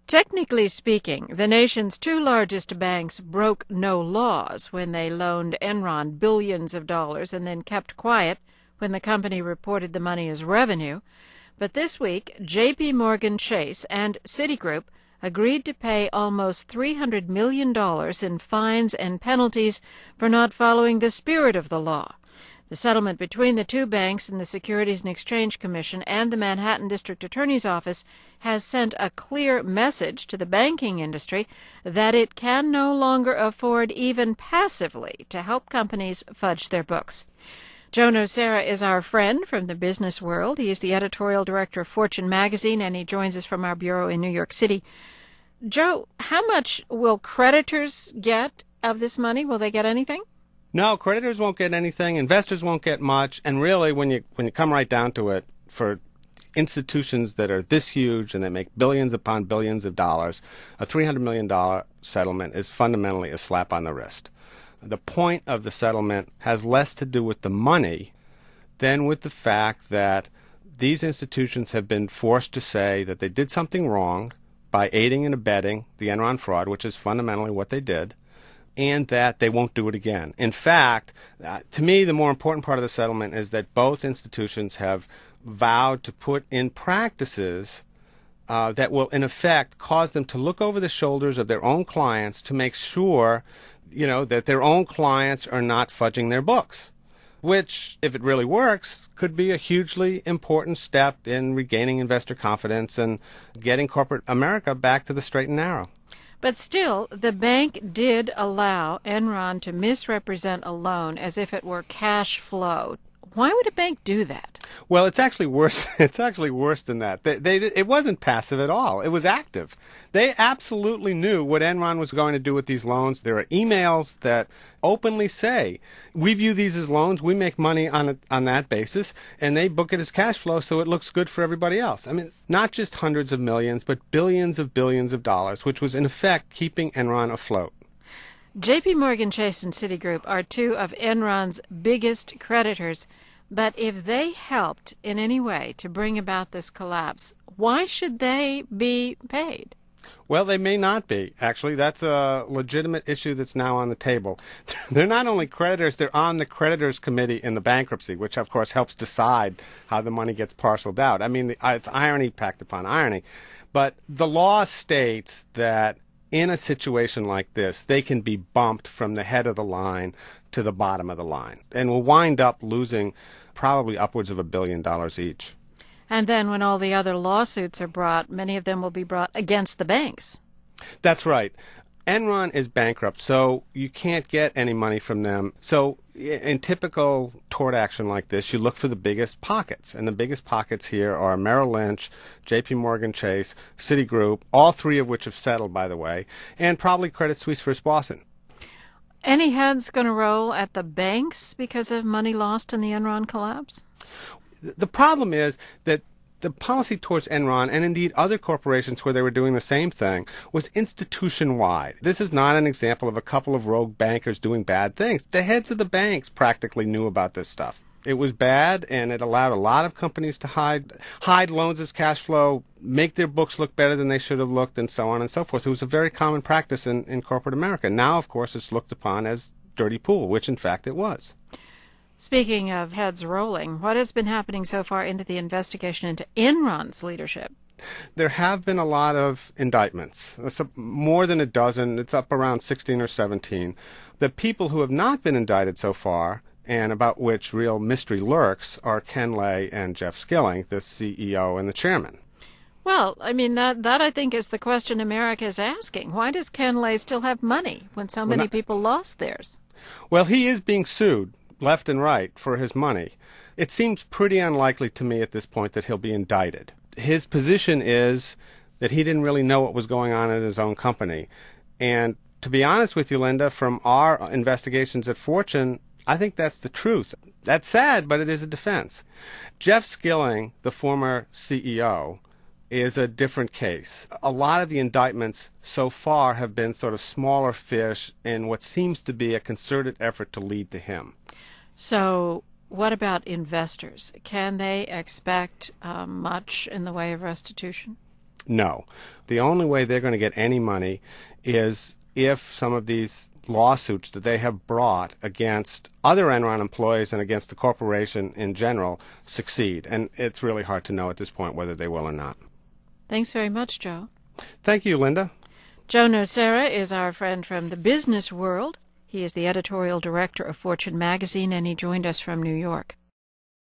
Technically speaking, the nation's two largest banks broke no laws when they loaned Enron billions of dollars and then kept quiet when the company reported the money as revenue. But this week, J.P. Morgan Chase and Citigroup agreed to pay almost $300 million in fines and penalties for not following the spirit of the law. The settlement between the two banks and the Securities and Exchange Commission and the Manhattan District Attorney's Office has sent a clear message to the banking industry that it can no longer afford even passively to help companies fudge their books. Joe Nocera is our friend from the business world. He is the editorial director of Fortune magazine, and he joins us from our bureau in New York City. Joe, how much will creditors get of this money? Will they get anything? No, creditors won't get anything. Investors won't get much. And really, when you come right down to it, for institutions that are this huge and that make billions upon billions of dollars, a $300 million settlement is fundamentally a slap on the wrist. The point of the settlement has less to do with the money than with the fact that these institutions have been forced to say that they did something wrong by aiding and abetting the Enron fraud, which is fundamentally what they did, and that they won't do it again. In fact, to me, the more important part of the settlement is that both institutions have vowed to put in practices that will, in effect, cause them to look over the shoulders of their own clients to make sure that their own clients are not fudging their books, which, if it really works, could be a hugely important step in regaining investor confidence and getting corporate America back to the straight and narrow. But still, the bank did allow Enron to misrepresent a loan as if it were cash flow. Why would a bank do that? Well, it's actually worse. It's actually worse than that. It wasn't passive at all. It was active. They absolutely knew what Enron was going to do with these loans. There are emails that openly say, we view these as loans, we make money on that basis, and they book it as cash flow so it looks good for everybody else. I mean, not just hundreds of millions, but billions of dollars, which was in effect keeping Enron afloat. J.P. Morgan Chase and Citigroup are two of Enron's biggest creditors, but if they helped in any way to bring about this collapse, why should they be paid? Well, they may not be. Actually, that's a legitimate issue that's now on the table. They're not only creditors, they're on the creditors committee in the bankruptcy, which, of course, helps decide how the money gets parceled out. I mean, it's irony packed upon irony. But the law states that in a situation like this, they can be bumped from the head of the line to the bottom of the line and will wind up losing probably upwards of $1 billion each. And then when all the other lawsuits are brought, many of them will be brought against the banks. That's right. Enron is bankrupt, so you can't get any money from them. So in typical tort action like this, you look for the biggest pockets. And the biggest pockets here are Merrill Lynch, J.P. Morgan Chase, Citigroup, all three of which have settled, by the way, and probably Credit Suisse First Boston. Any heads going to roll at the banks because of money lost in the Enron collapse? The problem is that the policy towards Enron, and indeed other corporations where they were doing the same thing, was institution-wide. This is not an example of a couple of rogue bankers doing bad things. The heads of the banks practically knew about this stuff. It was bad, and it allowed a lot of companies to hide loans as cash flow, make their books look better than they should have looked, and so on and so forth. It was a very common practice in corporate America. Now, of course, it's looked upon as dirty pool, which in fact it was. Speaking of heads rolling, what has been happening so far into the investigation into Enron's leadership? There have been a lot of indictments, more than a dozen. It's up around 16 or 17. The people who have not been indicted so far, and about which real mystery lurks, are Ken Lay and Jeff Skilling, the CEO and the chairman. Well, I mean, that I think is the question America is asking. Why does Ken Lay still have money when so many people lost theirs? Well, he is being sued left and right for his money. It seems pretty unlikely to me at this point that he'll be indicted. His position is that he didn't really know what was going on in his own company. And to be honest with you, Linda, from our investigations at Fortune, I think that's the truth. That's sad, but it is a defense. Jeff Skilling, the former CEO, is a different case. A lot of the indictments so far have been sort of smaller fish in what seems to be a concerted effort to lead to him. So what about investors? Can they expect much in the way of restitution? No. the only way they're going to get any money is if some of these lawsuits that they have brought against other Enron employees and against the corporation in general succeed. And it's really hard to know at this point whether they will or not. Thanks very much, Joe. Thank you, Linda. Joe Nocera is our friend from the business world. He is the editorial director of Fortune magazine, and he joined us from New York.